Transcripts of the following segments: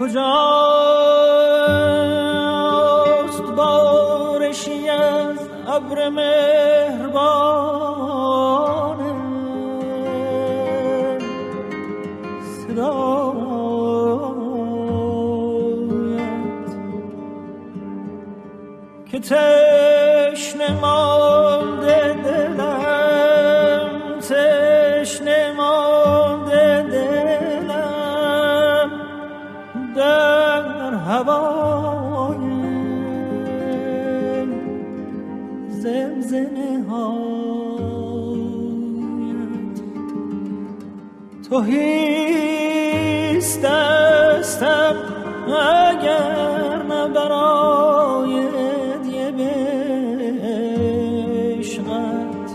کجاست بارشی از ابر مهربان صدایت که تشنه مانده دلم، تشنه مانده دلم در هوای زمزمه هایت. تهیست دستم اگر نه برای هدیه به عشقت،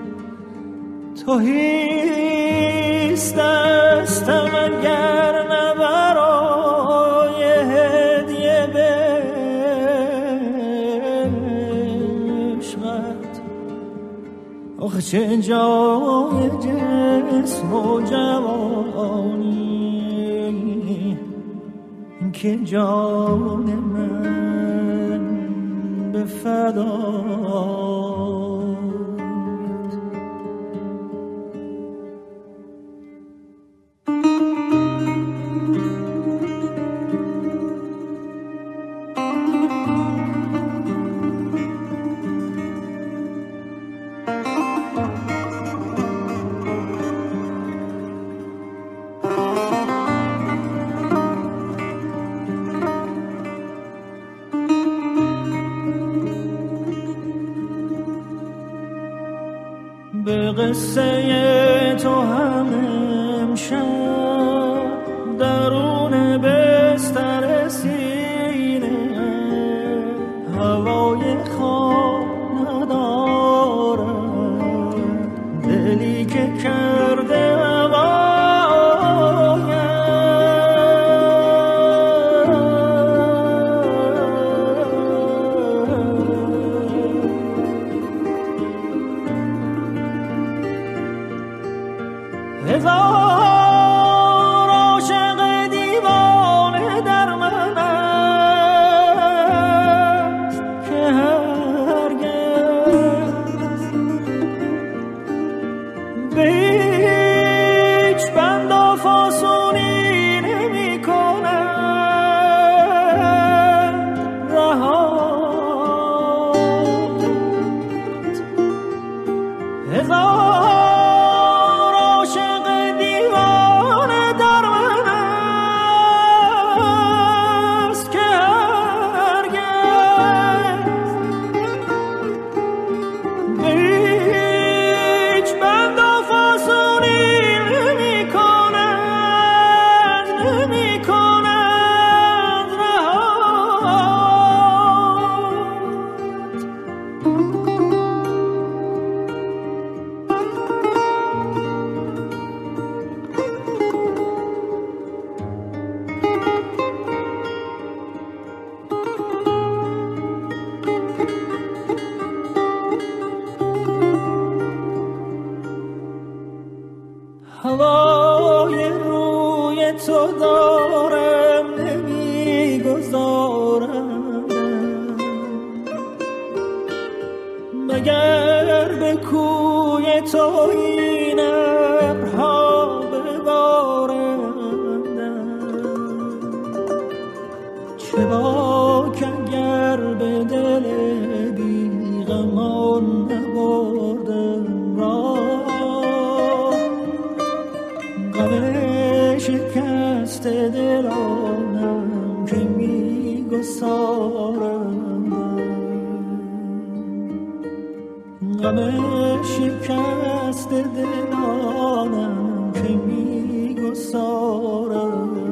تهیست دستم اگر نه برای هدیه به عشقت. آخه چه جای جسم و جوانی که جان من به فدایت. به قصه تو هم امشب درون بستر سینه هوای خواب ندارم، دلی که کرده هزار عاشق دیوانه در من است که هرگز به هیچ بند و فاسونی نمی کند رهایت. هزار هوای روی تو دارم نمیگذارم، مگر به کوی تو این ابرها ببارند. چه باک اگر به دل بیغمان نبردم راه، غم شکست دلانم که میگسارم، غم شکست دلانم که میگسارم.